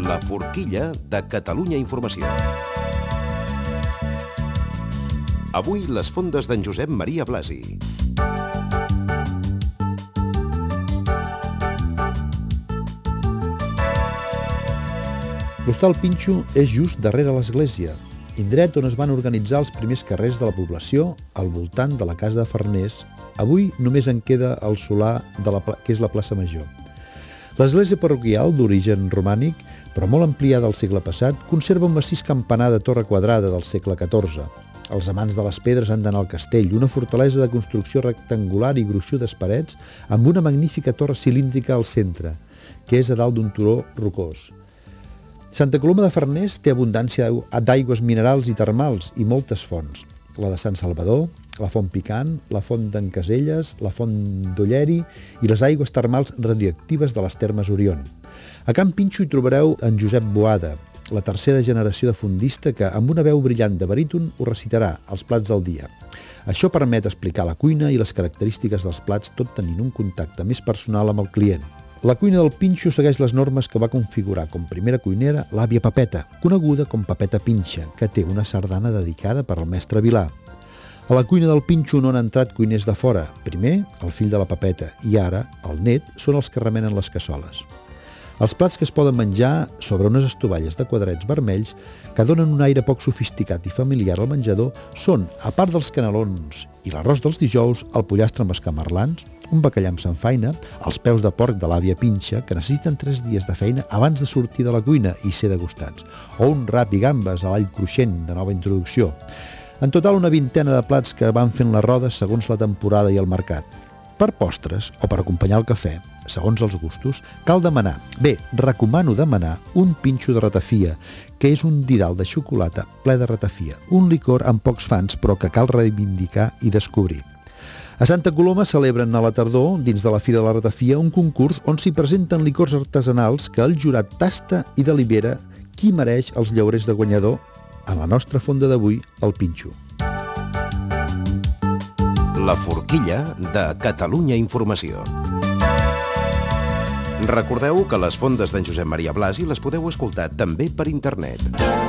La forquilla de Catalunya Informació. Avui les fondes d'en Josep Maria Blasi. L'Hostal Pinxo és just darrere l'església, indret on es van organitzar els primers carrers de la població al voltant de la casa de Farners. Avui només en queda el solar que és la plaça Major. L'església parroquial, d'origen romànic, però molt ampliada al segle passat, conserva un massís campanar de torre quadrada del segle XIV. Els amants de les pedres han d'anar al castell, una fortalesa de construcció rectangular i gruixudes parets, amb una magnífica torre cilíndrica al centre, que és a dalt d'un turó rocós. Santa Coloma de Farners té abundància d'aigües minerals i termals i moltes fonts. La de Sant Salvador, la Font Picant, la Font d'en Caselles, la Font d'Olleri i les aigües termals radioactives de les Termes Orion. A Can Pinxo hi trobareu en Josep Boada, la tercera generació de fondista que, amb una veu brillant de baríton, ho recitarà als plats del dia. Això permet explicar la cuina i les característiques dels plats, tot tenint un contacte més personal amb el client. La cuina del Pinxo segueix les normes que va configurar com primera cuinera l'àvia Pepeta, coneguda com Pepeta Pinxa, que té una sardana dedicada per al mestre Vilà. A la cuina del Pinxo no han entrat cuiners de fora. Primer, el fill de la Pepeta, i ara, el net, són els que remenen les cassoles. Els plats que es poden menjar sobre unes estovalles de quadrets vermells que donen un aire poc sofisticat i familiar al menjador són, a part dels canelons i l'arròs dels dijous, el pollastre amb escamarlans, un bacallà amb samfaina, els peus de porc de l'àvia Pinxa, que necessiten 3 dies de feina abans de sortir de la cuina i ser degustats, o un rap i gambes a l'all cruixent de nova introducció. En total, una vintena de plats que van fent la roda segons la temporada i el mercat. Per postres o per acompanyar el cafè, segons els gustos, cal demanar, recomano demanar un pinxo de ratafia, que és un didal de xocolata ple de ratafia, un licor amb pocs fans però que cal reivindicar i descobrir. A Santa Coloma celebren a la tardor, dins de la Fira de la Ratafia, un concurs on s'hi presenten licors artesanals que el jurat tasta i delibera qui mereix els llaurers de guanyador en la nostra fonda d'avui, el Pinxo. La forquilla de Catalunya Informació. Recordeu que les fondes d'en Josep Maria Blasi les podeu escoltar també per internet.